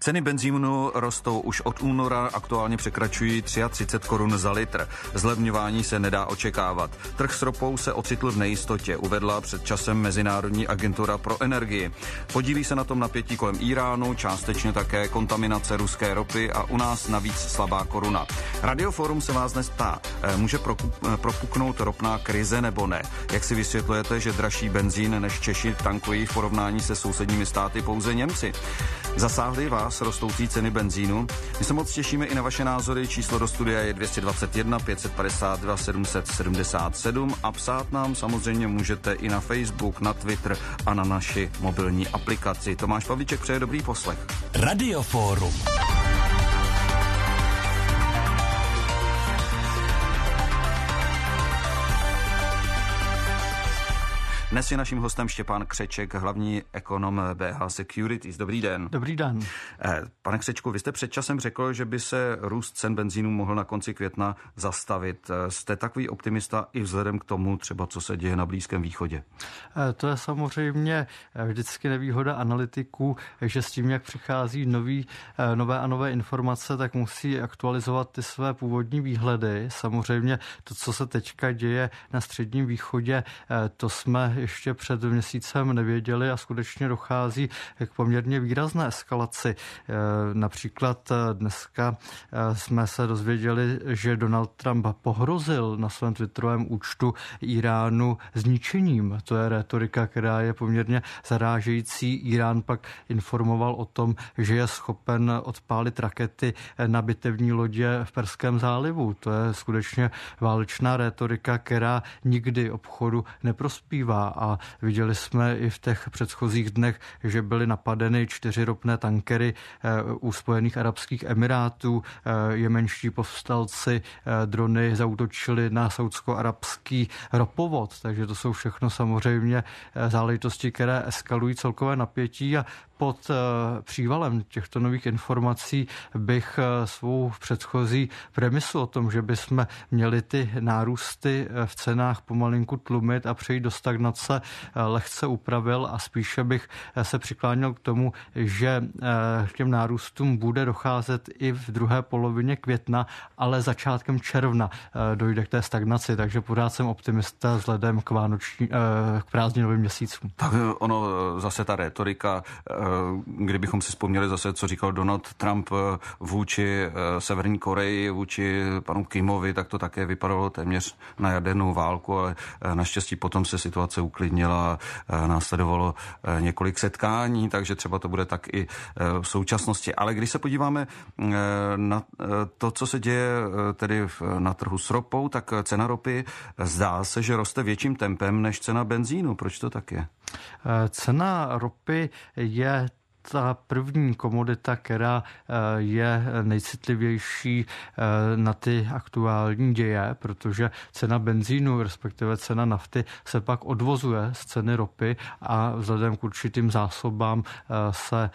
Ceny benzínu rostou už od února, aktuálně překračují 33 korun za litr. Zlevňování se nedá očekávat. Trh s ropou se ocitl v nejistotě, uvedla před časem Mezinárodní agentura pro energii. Podílí se na tom napětí kolem Íránu, částečně také kontaminace ruské ropy a u nás navíc slabá koruna. Radioforum se vás dnes ptá, může propuknout ropná krize nebo ne? Jak si vysvětlujete, že dražší benzín než Češi tankují v porovnání se sousedními státy pouze Němci? Zasáhly vás rostoucí ceny benzínu? My se moc těšíme i na vaše názory. Číslo do studia je 221 552 777 a psát nám samozřejmě můžete i na Facebook, na Twitter a na naši mobilní aplikaci. Tomáš Pavlíček přeje dobrý poslech. Radioforum. Dnes je naším hostem Štěpán Křeček, hlavní ekonom BH Securities. Dobrý den. Dobrý den. Pane Křečku, vy jste před časem řekl, že by se růst cen benzínu mohl na konci května zastavit. Jste takový optimista i vzhledem k tomu, třeba co se děje na Blízkém východě? To je samozřejmě vždycky nevýhoda analytiků, že s tím, jak přichází nové informace, tak musí aktualizovat ty své původní výhledy. Samozřejmě to, co se teďka děje na Středním východě, to jsme ještě před měsícem nevěděli a skutečně dochází k poměrně výrazné eskalaci. Například dneska jsme se dozvěděli, že Donald Trump pohrozil na svém twitterovém účtu Íránu zničením. To je rétorika, která je poměrně zarážející. Írán pak informoval o tom, že je schopen odpálit rakety na bitevní lodě v Perském zálivu. To je skutečně válečná rétorika, která nikdy obchodu neprospívá. A viděli jsme i v těch předchozích dnech, že byly napadeny 4 ropné tankery u Spojených arabských emirátů. Jemenští povstalci drony zaútočili na saudsko-arabský ropovod. Takže to jsou všechno samozřejmě záležitosti, které eskalují celkové napětí a pod přívalem těchto nových informací bych svou předchozí premisu o tom, že bychom měli ty nárůsty v cenách pomalinku tlumit a přejít do stagnace, lehce upravil a spíše bych se přikláněl k tomu, že k těm nárůstům bude docházet i v druhé polovině května, ale začátkem června dojde k té stagnaci, takže pořád jsem optimista vzhledem k prázdninovým měsícům. Tak ono zase ta rétorika, kdybychom si vzpomněli zase, co říkal Donald Trump vůči Severní Koreji, vůči panu Kimovi, tak to také vypadalo téměř na jadernou válku, ale naštěstí potom se situace uklidnila a následovalo několik setkání, takže třeba to bude tak i v současnosti. Ale když se podíváme na to, co se děje tedy na trhu s ropou, tak cena ropy zdá se, že roste větším tempem než cena benzínu. Proč to tak je? Cena ropy je ta první komodita, která je nejcitlivější na ty aktuální děje, protože cena benzínu, respektive cena nafty, se pak odvozuje z ceny ropy a vzhledem k určitým zásobám se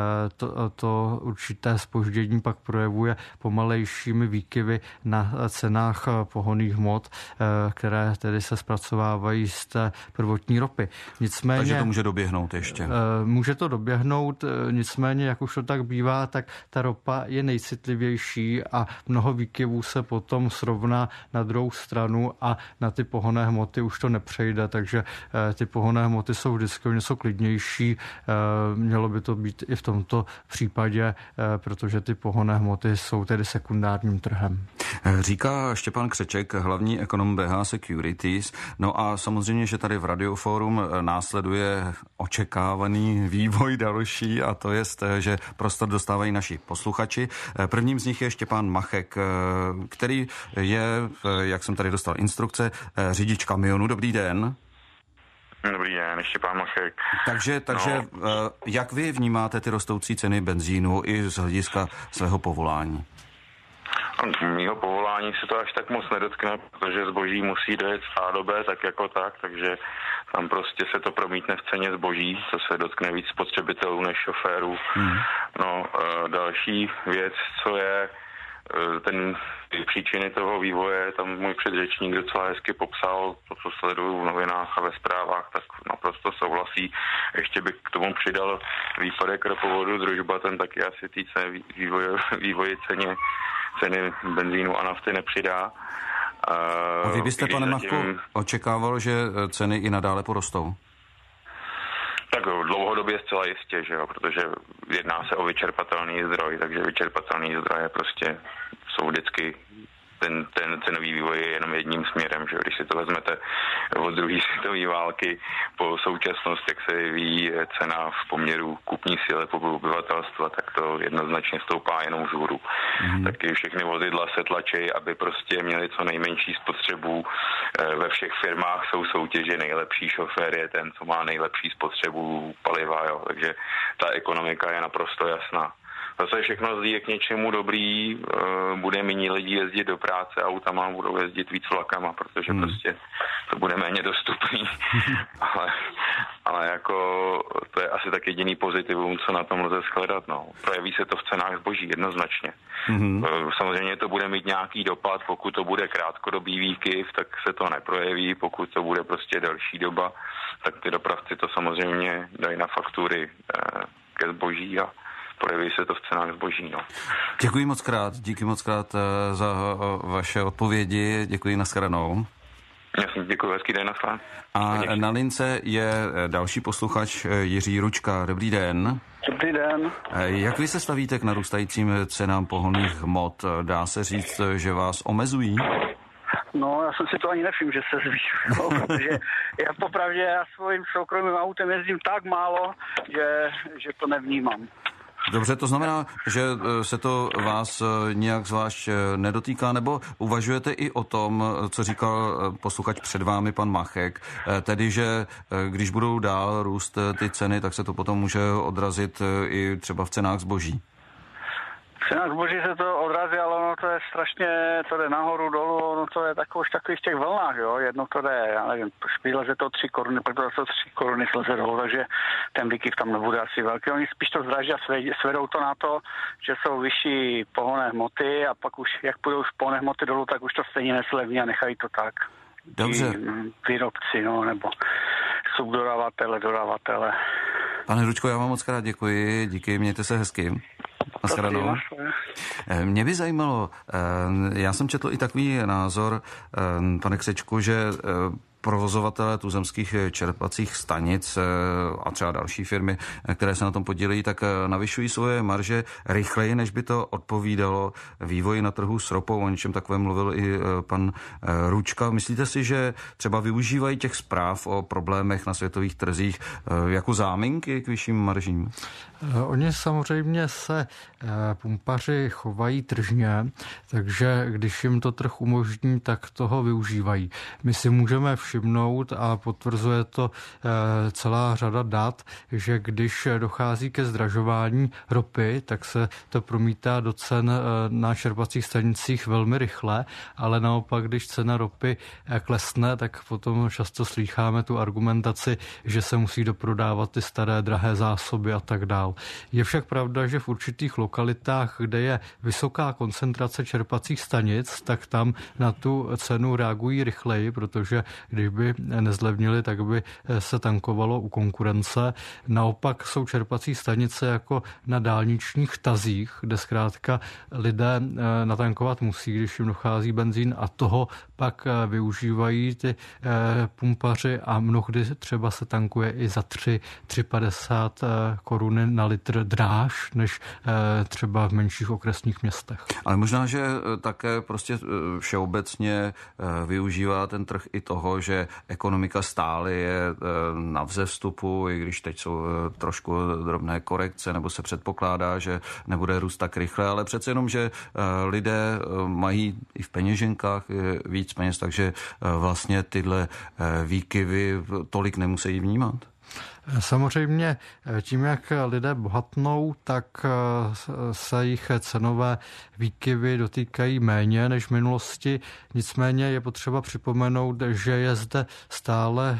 to určité zpoždění pak projevuje pomalejšími výkyvy na cenách pohonných hmot, které tedy se zpracovávají z té prvotní ropy. Nicméně, takže to může doběhnout ještě. Může to doběhnout, nicméně, jak už to tak bývá, tak ta ropa je nejcitlivější a mnoho výkyvů se potom srovná na druhou stranu a na ty pohonné hmoty už to nepřejde, takže ty pohonné hmoty jsou vždycky něco klidnější. Mělo by to být i v tomto případě, protože ty pohonné hmoty jsou tedy sekundárním trhem. Říká Štěpán Křeček, hlavní ekonom BH Securities. No a samozřejmě, že tady v Radioforum následuje očekávaný vývoj další a to je, že prostor dostávají naši posluchači. Prvním z nich je Štěpán Machek, který je, jak jsem tady dostal instrukce, řidič kamionu. Dobrý den. Dobrý den, Štěpán Machek. Takže jak vy vnímáte ty rostoucí ceny benzínu i z hlediska svého povolání? Mýho povolání se to až tak moc nedotkne, protože zboží musí dojet z A do B tak jako tak, takže tam prostě se to promítne v ceně zboží, co se dotkne víc spotřebitelů než šoférů. No, další věc, co je ty příčiny toho vývoje, tam můj předřečník docela hezky popsal, to, co sleduju v novinách a ve zprávách, tak naprosto souhlasí. Ještě bych k tomu přidal výpadek ropovodu Družba, ten taky asi vývoji ceny benzínu a nafty nepřidá. A vy byste, pane Machko, očekával, že ceny i nadále porostou? Tak dlouhodobě zcela jistě, že jo, protože jedná se o vyčerpatelný zdroj, takže vyčerpatelný zdroje prostě jsou vždycky ten cenový vývoj je jenom jedním směrem, že když si to vezmete od druhé světové války po současnost, jak se vyvíjí cena v poměru kupní síly obyvatelstva, tak to jednoznačně stoupá jenom vzhůru. Taky všechny vozidla se tlačí, aby prostě měli co nejmenší spotřebu. Ve všech firmách jsou soutěže, nejlepší šofér je ten, co má nejlepší spotřebu paliva, jo. Takže ta ekonomika je naprosto jasná. Zase všechno zlí je k něčemu dobrý, bude méně lidí jezdit do práce, autama budou jezdit víc vlakama, protože prostě to bude méně dostupný. ale jako to je asi tak jediný pozitivum, co na tom lze shledat. No. Projeví se to v cenách zboží jednoznačně. Samozřejmě to bude mít nějaký dopad, pokud to bude krátkodobý výkyv, tak se to neprojeví, pokud to bude prostě delší doba, tak ty dopravci to samozřejmě dají na faktury ke zboží a projeví se to v cenách zboží. No. Děkuji moc krát, díky moc krát za vaše odpovědi, děkuji, nashledanou. Jasně, děkuji, hezký den, nashledanou. A na lince je další posluchač Jiří Ručka. Dobrý den. Dobrý den. Jak vy se stavíte k narůstajícím cenám pohonných hmot? Dá se říct, že vás omezují? No, já jsem si to ani nevšiml, že se zvýšilo, protože já popravdě svým soukromým autem jezdím tak málo, že to nevnímám. Dobře, to znamená, že se to vás nějak zvlášť nedotýká, nebo uvažujete i o tom, co říkal posluchač před vámi, pan Machek, tedy, že když budou dál růst ty ceny, tak se to potom může odrazit i třeba v cenách zboží? V cenách zboží se to odrazí, ale ono to je strašně, to jde nahoru, dolů, ono to je už takových těch vlnách, jo, jedno to jde, já nevím, vyleze to 3 koruny, pak to zase 3 koruny sleze dolů, takže ten výkyv tam nebude asi velký. Oni spíš to zdraží a svedou to na to, že jsou vyšší pohonné hmoty a pak už, jak půjdou z pohonné hmoty dolů, tak už to stejně neslevní a nechají to tak. Dobře. Výrobci, no, nebo dodavatele. Pane Ručko, já vám moc krát děkuji, díky, mějte se hezky. Naschledanou. Mě by zajímalo, já jsem četl i takový názor, pane Křečku, že provozovatelé tuzemských čerpacích stanic a třeba další firmy, které se na tom podílejí, tak navyšují svoje marže rychleji, než by to odpovídalo vývoji na trhu s ropou. O něčem takovém mluvil i pan Ručka. Myslíte si, že třeba využívají těch zpráv o problémech na světových trzích jako záminky k vyšším maržím? Oni samozřejmě se pumpaři chovají tržně, takže když jim to trh umožní, tak toho využívají. My si můžeme všimnout a potvrzuje to celá řada dat, že když dochází ke zdražování ropy, tak se to promítá do cen na čerpacích stanicích velmi rychle, ale naopak, když cena ropy klesne, tak potom často slýcháme tu argumentaci, že se musí doprodávat ty staré drahé zásoby a tak dál. Je však pravda, že v určitých lokalitách, kde je vysoká koncentrace čerpacích stanic, tak tam na tu cenu reagují rychleji, protože když by nezlevnili, tak by se tankovalo u konkurence. Naopak jsou čerpací stanice jako na dálničních tazích, kde zkrátka lidé natankovat musí, když jim dochází benzín, a toho pak využívají ty pumpaři a mnohdy třeba se tankuje i za 3,50 koruny na litr dráž, než třeba v menších okresních městech. Ale možná, že také prostě všeobecně využívá ten trh i toho, že ekonomika stále je na vzestupu, i když teď jsou trošku drobné korekce, nebo se předpokládá, že nebude růst tak rychle, ale přece jenom, že lidé mají i v peněženkách víc peněz, takže vlastně tyhle výkyvy tolik nemusí vnímat. Samozřejmě tím, jak lidé bohatnou, tak se jich cenové výkyvy dotýkají méně než v minulosti. Nicméně je potřeba připomenout, že je zde stále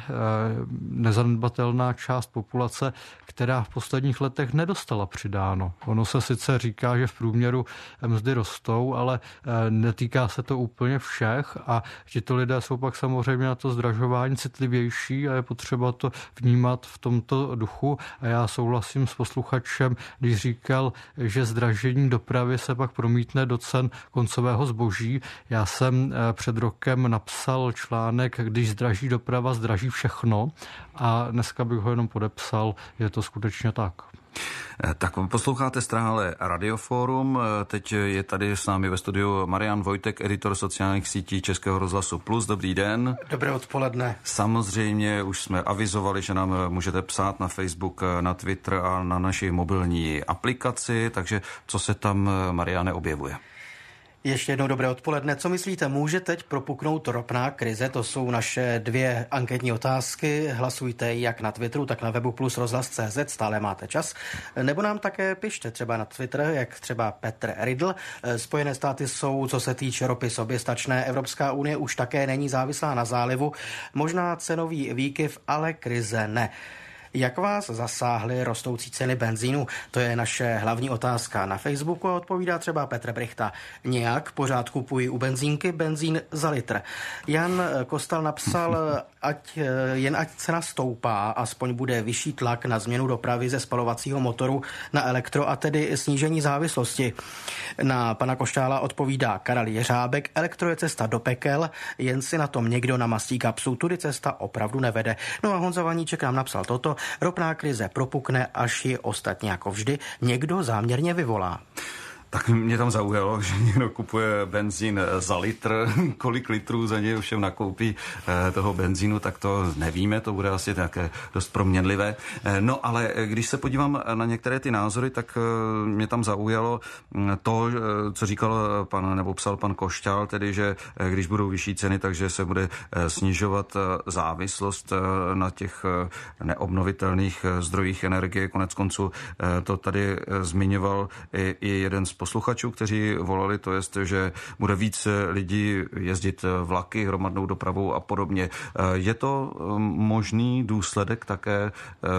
nezanedbatelná část populace, která v posledních letech nedostala přidáno. Ono se sice říká, že v průměru mzdy rostou, ale netýká se to úplně všech a tito lidé jsou pak samozřejmě na to zdražování citlivější a je potřeba to vnímat v tomto duchu. A já souhlasím s posluchačem, když říkal, že zdražení dopravy se pak promítne do cen koncového zboží. Já jsem před rokem napsal článek, když zdraží doprava, zdraží všechno a dneska bych ho jenom podepsal, je to skutečně tak. Tak posloucháte stále Radioforum. Teď je tady s námi ve studiu Marian Vojtek, editor sociálních sítí Českého rozhlasu Plus. Dobrý den. Dobré odpoledne. Samozřejmě už jsme avizovali, že nám můžete psát na Facebook, na Twitter a na naší mobilní aplikaci, takže co se tam, Mariane, objevuje? Ještě jednou dobré odpoledne. Co myslíte, může teď propuknout ropná krize? To jsou naše 2 anketní otázky. Hlasujte jak na Twitteru, tak na webu plus rozhlas.cz, stále máte čas. Nebo nám také pište třeba na Twitter, jak třeba Petr Riddle. Spojené státy jsou, co se týče ropy, soběstačné. Evropská unie už také není závislá na zálivu. Možná cenový výkyv, ale krize ne. Jak vás zasáhly rostoucí ceny benzínu? To je naše hlavní otázka. Na Facebooku odpovídá třeba Petr Brichta. Nějak pořád kupuji u benzínky benzín za litr. Jan Kostal napsal, ať cena stoupá, aspoň bude vyšší tlak na změnu dopravy ze spalovacího motoru na elektro a tedy snížení závislosti. Na pana Košťála odpovídá Karel Jeřábek. Elektro je cesta do pekel, jen si na tom někdo namastí kapsu. Tudy cesta opravdu nevede. No a Honza Vaníček nám napsal toto. Ropná krize propukne, až ji ostatně jako vždy někdo záměrně vyvolá. Tak mě tam zaujalo, že někdo kupuje benzín za litr, kolik litrů za něj všem nakoupí toho benzínu, tak to nevíme, to bude asi také dost proměnlivé. No ale když se podívám na některé ty názory, tak mě tam zaujalo to, co říkal psal pan Košťál, tedy, že když budou vyšší ceny, takže se bude snižovat závislost na těch neobnovitelných zdrojích energie. Konec konců to tady zmiňoval i jeden z posluchačů, kteří volali, to jest, že bude víc lidí jezdit vlaky, hromadnou dopravou a podobně. Je to možný důsledek také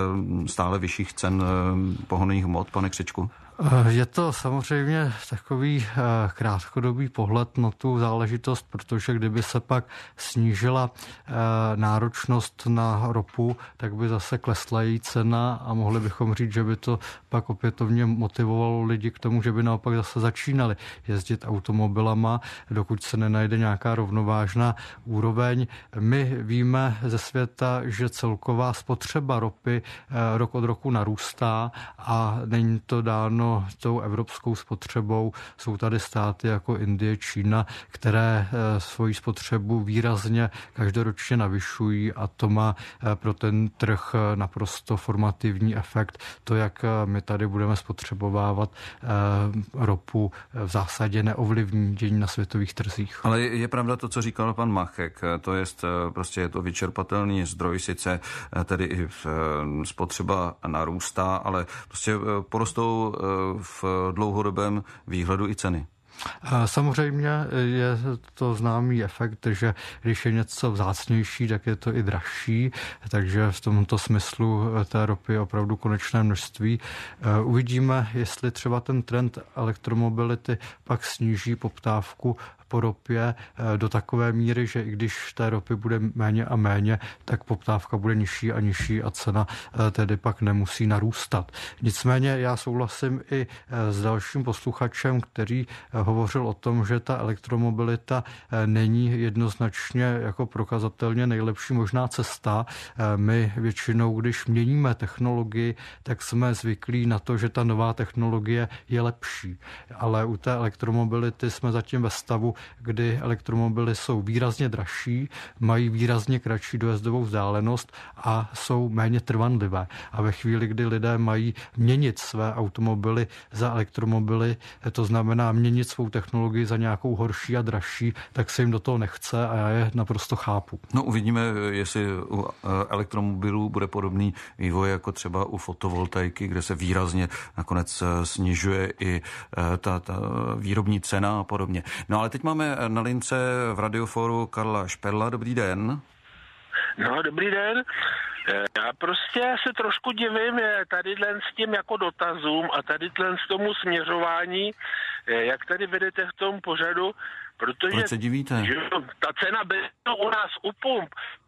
stále vyšších cen pohonných hmot, pane Křečku? Je to samozřejmě takový krátkodobý pohled na tu záležitost, protože kdyby se pak snížila náročnost na ropu, tak by zase klesla její cena a mohli bychom říct, že by to pak opětovně motivovalo lidi k tomu, že by naopak zase začínali jezdit automobilama, dokud se nenajde nějaká rovnovážná úroveň. My víme ze světa, že celková spotřeba ropy rok od roku narůstá a není to dáno tou evropskou spotřebou. Jsou tady státy jako Indie, Čína, které svoji spotřebu výrazně každoročně navyšují a to má pro ten trh naprosto formativní efekt. To, jak my tady budeme spotřebovávat ropu, v zásadě neovlivní dění na světových trzích. Ale je pravda to, co říkal pan Machek, to jest prostě je to vyčerpatelný zdroj, sice tedy i spotřeba narůstá, ale prostě porostou v dlouhodobém výhledu i ceny. Samozřejmě je to známý efekt, že když je něco vzácnější, tak je to i dražší, takže v tomto smyslu té ropy je opravdu konečné množství. Uvidíme, jestli třeba ten trend elektromobility pak sníží poptávku po ropě do takové míry, že i když té ropy bude méně a méně, tak poptávka bude nižší a nižší a cena tedy pak nemusí narůstat. Nicméně já souhlasím i s dalším posluchačem, který hovořil o tom, že ta elektromobilita není jednoznačně jako prokazatelně nejlepší možná cesta. My většinou, když měníme technologii, tak jsme zvyklí na to, že ta nová technologie je lepší. Ale u té elektromobility jsme zatím ve stavu, kdy elektromobily jsou výrazně dražší, mají výrazně kratší dojezdovou vzdálenost a jsou méně trvanlivé. A ve chvíli, kdy lidé mají měnit své automobily za elektromobily, to znamená měnit svou technologii za nějakou horší a dražší, tak se jim do toho nechce a já je naprosto chápu. No uvidíme, jestli u elektromobilů bude podobný vývoj jako třeba u fotovoltaiky, kde se výrazně nakonec snižuje i ta výrobní cena a podobně. No ale teď máme na lince v Radioforu Karla Šperla. Dobrý den. No, dobrý den. Já prostě se trošku divím tadyhle s tím jako dotazům a tadyhle s tomu směřování, jak tady vedete v tom pořadu, protože proč se divíte? Že ta cena benzínu u nás u pump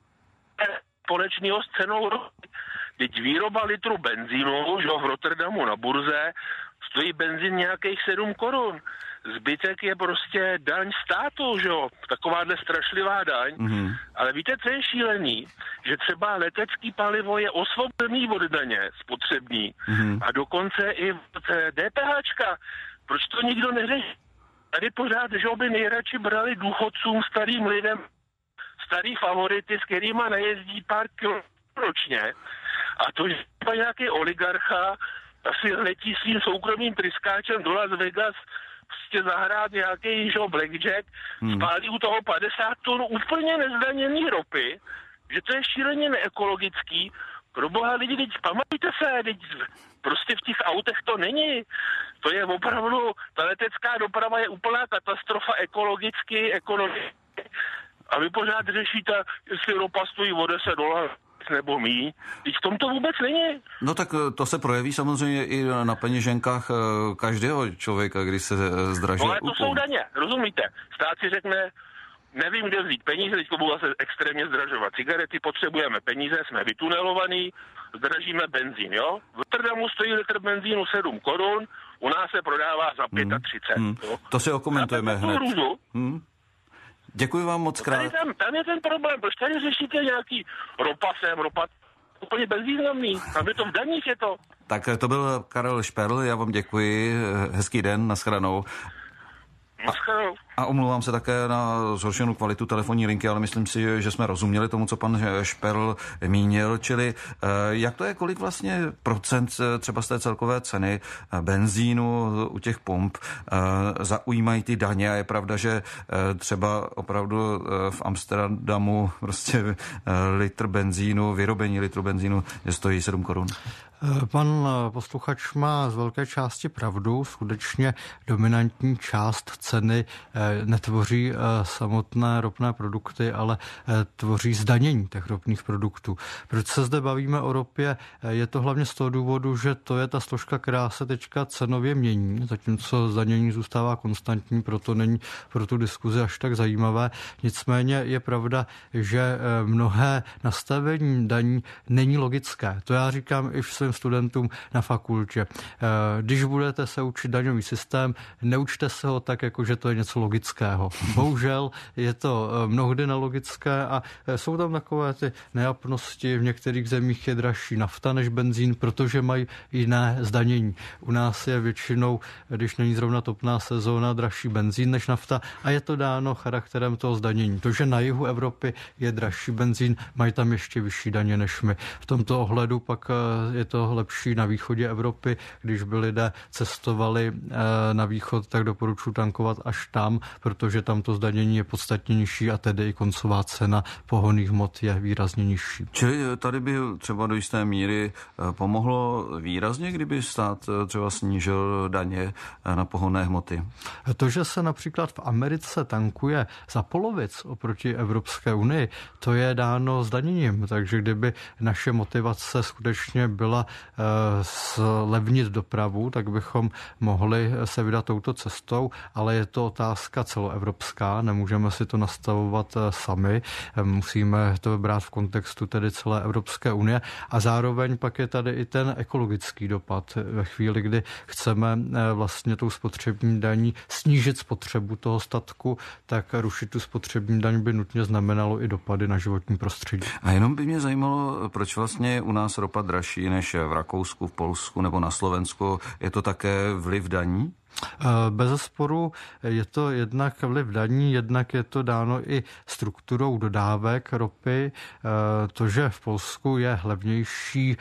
společného s cenou ropy. Teď výroba litru benzínu, že v Rotterdamu na burze stojí benzín nějakých 7 korun. Zbytek je prostě daň státu, že jo, takováhle strašlivá daň. Mm-hmm. Ale víte, co je šílený? Že třeba letecký palivo je osvobozený od daně spotřební a dokonce i DPHčka. Proč to nikdo neřeší? Tady pořád, že by nejradši brali důchodcům, starým lidem, starý favority, s kterýma najezdí pár kilometrů ročně. A to, že nějaký oligarcha asi letí svým soukromým tryskáčem do Las Vegas prostě zahrát nějaký blackjack, spálí u toho 50 tun úplně nezdaněný ropy, že to je šíleně neekologický. Pro boha lidi, teď pamatujte se, teď prostě v těch autech to není. To je opravdu, ta letecká doprava je úplná katastrofa ekologicky, ekonomicky. A vy pořád řešíte, jestli ropa stojí o $10 nebo míň. Teď v tom to vůbec není. No tak to se projeví samozřejmě i na peněženkách každého člověka, když se zdraží. No ale to jsou daně, rozumíte? Stát si řekne, nevím, kde vzít peníze, teď to budou zase extrémně zdražovat cigarety, potřebujeme peníze, jsme vytunelovaný, zdražíme benzín, jo? V Rotterdamu stojí litr benzínu 7 korun, u nás se prodává za 35. To si okomentujeme hned. Děkuji vám moc krát. Tam je ten problém, proč tady řešíte nějaký ropa úplně bezvýznamný, tam je to v daních je to. Tak to byl Karel Šperl, já vám děkuji, hezký den, nashledanou. A omlouvám se také na zhoršenou kvalitu telefonní linky, ale myslím si, že jsme rozuměli tomu, co pan Šperl mínil, čili jak to je, kolik vlastně procent třeba z té celkové ceny benzínu u těch pump zaujímají ty daně a je pravda, že třeba opravdu v Amsterdamu prostě vyrobení litru benzínu stojí 7 korun. Pan posluchač má z velké části pravdu. Skutečně dominantní část ceny netvoří samotné ropné produkty, ale tvoří zdanění těch ropných produktů. Proč se zde bavíme o ropě? Je to hlavně z toho důvodu, že to je ta složka, která se teďka cenově mění, zatímco zdanění zůstává konstantní, proto není pro tu diskuzi až tak zajímavé. Nicméně je pravda, že mnohé nastavení daní není logické. To já říkám i svým studentům na fakultě. Když budete se učit daňový systém, neučte se ho tak, jako že to je něco logického. Bohužel je to mnohdy nelogické a jsou tam takové ty nejapnosti. V některých zemích je dražší nafta než benzín, protože mají jiné zdanění. U nás je většinou, když není zrovna topná sezóna, dražší benzín než nafta a je to dáno charakterem toho zdanění. To, že na jihu Evropy je dražší benzín, mají tam ještě vyšší daně než my. V tomto ohledu pak je to lepší na východě Evropy. Když by lidé cestovali na východ, tak doporučuji tankovat až tam, protože tam to zdanění je podstatně nižší a tedy i koncová cena pohonných hmot je výrazně nižší. Čili tady by třeba do jisté míry pomohlo výrazně, kdyby stát třeba snížil daně na pohonné hmoty? To, že se například v Americe tankuje za polovic oproti Evropské unii, to je dáno zdaněním, takže kdyby naše motivace skutečně byla zlevnit dopravu, tak bychom mohli se vydat touto cestou, ale je to otázka celoevropská, nemůžeme si to nastavovat sami, musíme to brát v kontextu tedy celé Evropské unie a zároveň pak je tady i ten ekologický dopad. Ve chvíli, kdy chceme vlastně tou spotřební daní snížit spotřebu toho statku, tak rušit tu spotřební daň by nutně znamenalo i dopady na životní prostředí. A jenom by mě zajímalo, proč vlastně u nás ropa dražší než v Rakousku, v Polsku nebo na Slovensku. Je to také vliv daní? Bezesporu je to jednak vliv daní, jednak je to dáno i strukturou dodávek ropy. To, že v Polsku je levnější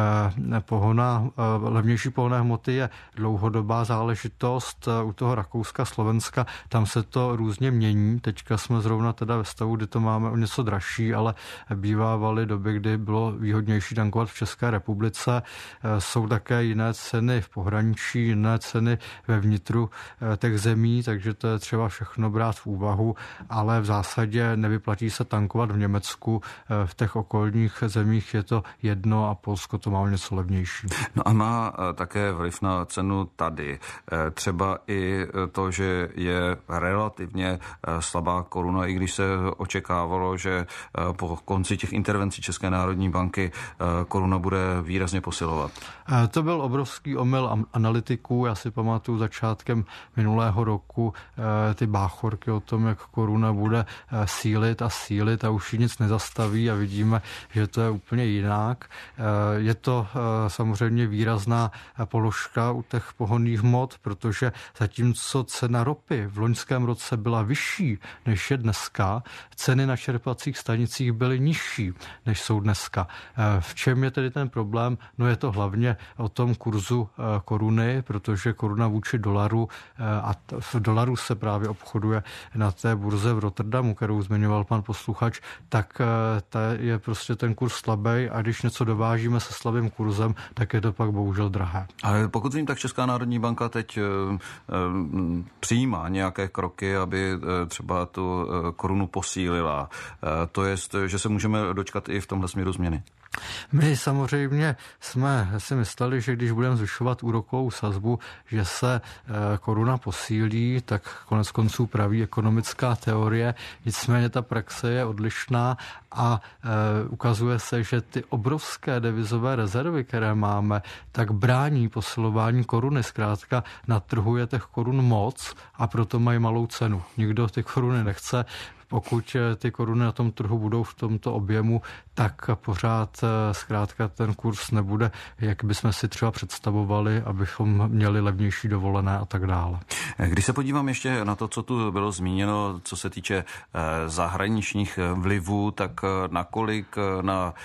pohonné hmoty, je dlouhodobá záležitost. U toho Rakouska, Slovenska, tam se to různě mění. Teďka jsme zrovna teda ve stavu, kdy to máme o něco dražší, ale bývávaly doby, kdy bylo výhodnější tankovat v České republice. Jsou také jiné ceny v pohraničí, jiné ceny ve vnitru těch zemí, takže to je třeba všechno brát v úvahu, ale v zásadě nevyplatí se tankovat v Německu. V těch okolních zemích je to jedno a Polsko to má něco levnější. No a má také vliv na cenu tady. Třeba i to, že je relativně slabá koruna, i když se očekávalo, že po konci těch intervencí České národní banky koruna bude výrazně posilovat. To byl obrovský omyl analytiků. Já si pamatuju začátkem minulého roku ty báchorky o tom, jak koruna bude sílit a už ji nic nezastaví a vidíme, že to je úplně jinak. Je to samozřejmě výrazná položka u těch pohonných hmot, protože zatímco cena ropy v loňském roce byla vyšší, než je dneska, ceny na čerpacích stanicích byly nižší, než jsou dneska. V čem je tedy ten problém? No je to hlavně o tom kurzu koruny, protože koruna vůči dolaru a v dolaru se právě obchoduje na té burze v Rotterdamu, kterou zmiňoval pan posluchač, tak je prostě ten kurz slabý a když něco dovážíme se slabým kurzem, tak je to pak bohužel drahé. Ale pokud vím, tak Česká národní banka teď přijímá nějaké kroky, aby třeba tu korunu posílila. To je, že se můžeme dočkat i v tomhle směru změny. My samozřejmě jsme si mysleli, že když budeme zvyšovat úrokovou sazbu, že se koruna posílí, tak konec konců praví ekonomická teorie. Nicméně ta praxe je odlišná a ukazuje se, že ty obrovské devizové rezervy, které máme, tak brání posilování koruny. Zkrátka na trhu je těch korun moc a proto mají malou cenu. Nikdo ty koruny nechce. Pokud ty koruny na tom trhu budou v tomto objemu, tak pořád zkrátka ten kurz nebude, jak bychom si třeba představovali, abychom měli levnější dovolené a tak dále. Když se podívám ještě na to, co tu bylo zmíněno, co se týče zahraničních vlivů, tak nakolik na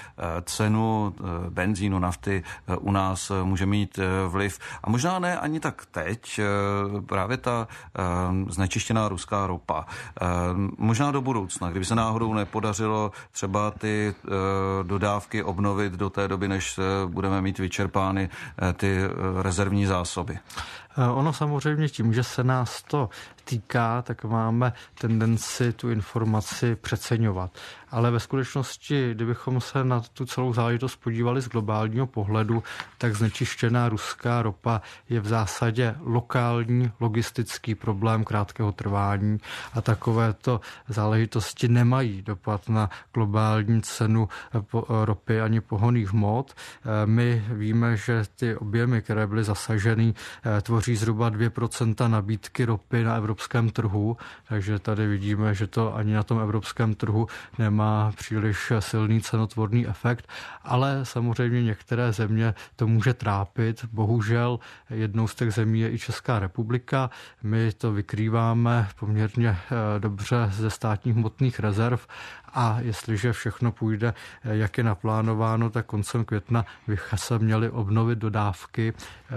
cenu benzínu, nafty u nás může mít vliv. A možná ne ani tak teď, právě ta znečištěná ruská ropa. Možná do budoucna, kdyby se náhodou nepodařilo třeba ty dodávky obnovit do té doby, než budeme mít vyčerpány ty rezervní zásoby. Ono samozřejmě tím, že se nás to týká, tak máme tendenci tu informaci přeceňovat. Ale ve skutečnosti, kdybychom se na tu celou záležitost podívali z globálního pohledu, tak znečištěná ruská ropa je v zásadě lokální logistický problém krátkého trvání a takovéto záležitosti nemají dopad na globální cenu ropy ani pohonných hmot. My víme, že ty objemy, které byly zasaženy, tvoří zhruba 2% nabídky ropy na evropském trhu, takže tady vidíme, že to ani na tom evropském trhu nemá příliš silný cenotvorný efekt, ale samozřejmě některé země to může trápit. Bohužel jednou z těch zemí je i Česká republika. My to vykrýváme poměrně dobře ze státních hmotných rezerv a jestliže všechno půjde, jak je naplánováno, tak koncem května bychom se měli obnovit dodávky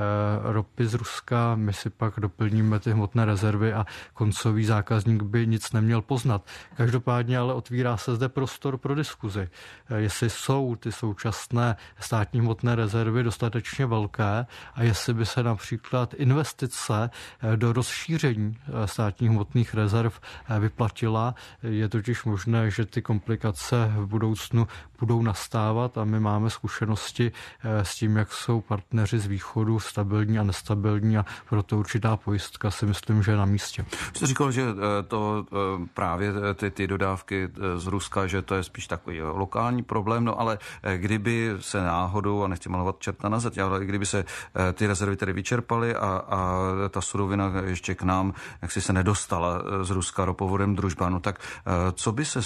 ropy z Ruska. My si pak doplníme ty hmotné rezervy a koncový zákazník by nic neměl poznat. Každopádně ale otvírá se zde prostor pro diskuzi. Jestli jsou ty současné státní hmotné rezervy dostatečně velké a jestli by se například investice do rozšíření státních hmotných rezerv vyplatila. Je totiž možné, že ty komplikace v budoucnu budou nastávat a my máme zkušenosti s tím, jak jsou partneři z východu stabilní a nestabilní a proto určitá pojistka si myslím, že je na místě. Jste říkal, že to právě ty dodávky z Ruska, že to je spíš takový lokální problém, no ale kdyby se náhodou, a nechci malovat čerta na zeď, ale kdyby se ty rezervy tedy vyčerpaly a ta surovina ještě k nám, jak si se nedostala z Ruska ropovodem Družba, no tak co by se stalo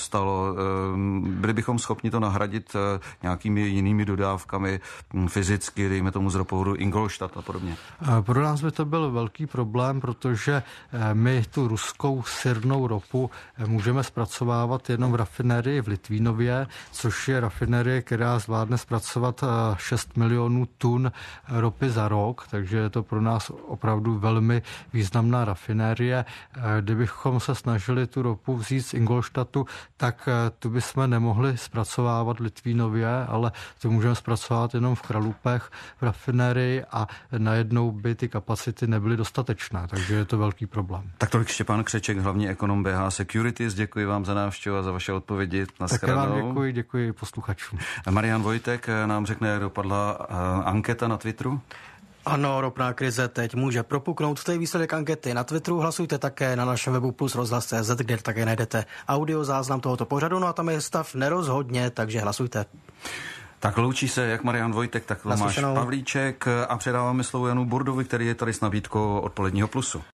Byli bychom schopni to nahradit nějakými jinými dodávkami fyzicky, dejme tomu z ropovodu Ingolstadt a podobně? Pro nás by to byl velký problém, protože my tu ruskou sirnou ropu můžeme zpracovávat jenom v rafinérii v Litvínově, což je rafinérie, která zvládne zpracovat 6 milionů tun ropy za rok, takže je to pro nás opravdu velmi významná rafinérie. Kdybychom se snažili tu ropu vzít z Ingolstadtu, tak tu bychom nemohli zpracovávat v Litvínově, ale tu můžeme zpracovat jenom v Kralupech, v rafinérii a najednou by ty kapacity nebyly dostatečné, takže je to velký problém. Tak tolik Štěpán Křeček, hlavní ekonom BH Securities. Děkuji vám za návštěvu a za vaše odpovědi. Také vám děkuji posluchačům. Marian Vojtek nám řekne, jak dopadla anketa na Twitteru. Ano, ropná krize teď může propuknout. To je výsledek ankety na Twitteru. Hlasujte také na našem webu plus rozhlas.cz, kde také najdete audiozáznam tohoto pořadu. No a tam je stav nerozhodně, takže hlasujte. Tak loučí se jak Marian Vojtek, tak Tomáš Pavlíček a předáváme slovo Janu Burdovi, který je tady s nabídkou odpoledního plusu.